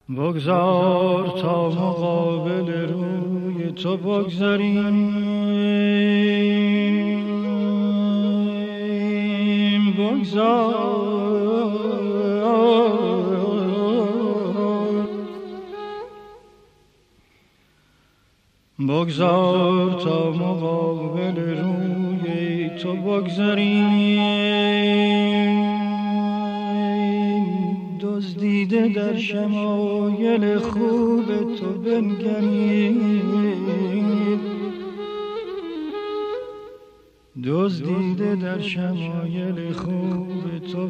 بگذار تا مقابل روی تو بگذاریم، بگذار تا مقابل روی تو بگذاریم، دزدیده در شمایل خوب تو بنگریم، دزدیده در شمایل خوب تو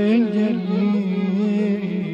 بنگریم.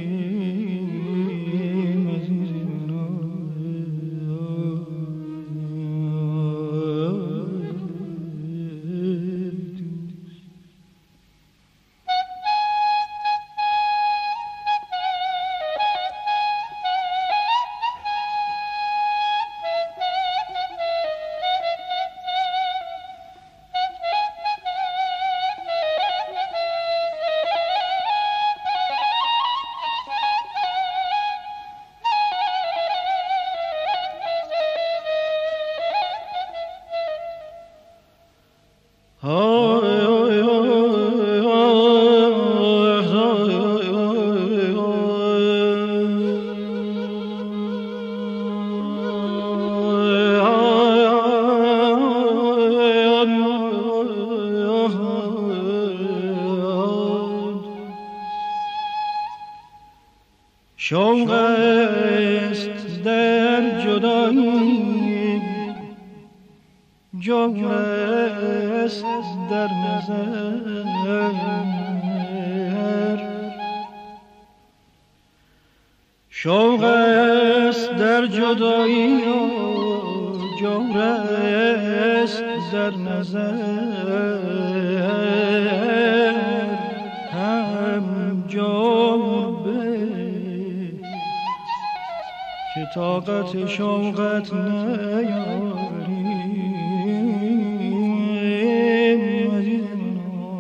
شوق است در جدایی، جوق است در نظر، شوق است در جدایی و جوق است در نظر، هم جوق که طاقت شوقت نیاریم، عزیزم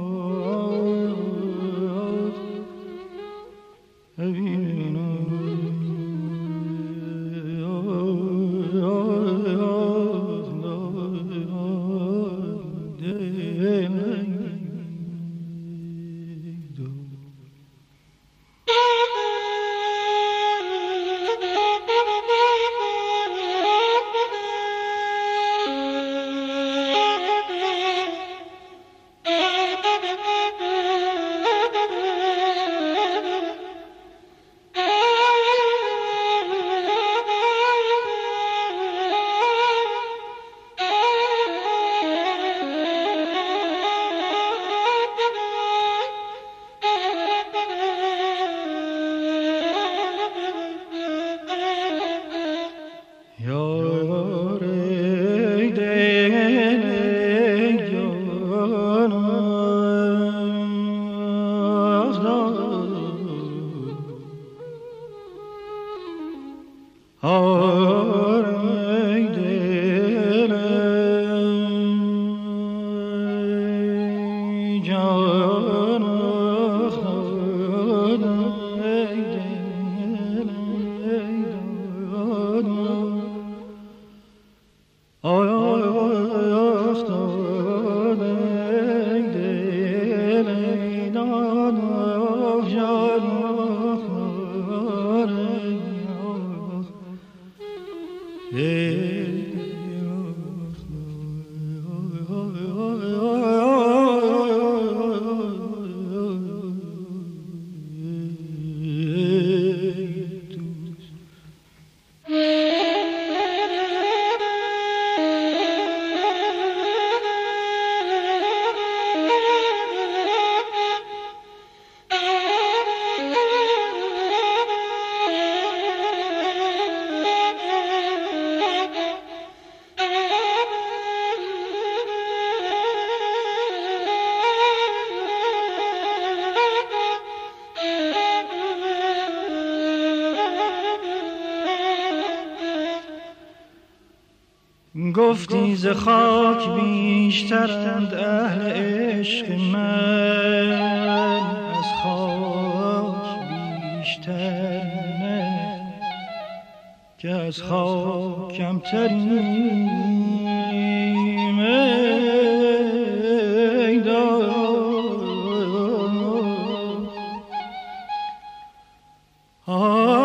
گفتی ز خاک بیشترند اهل عشق من، از خاک بیشتر نه. که از خاک کمتریم ای دار.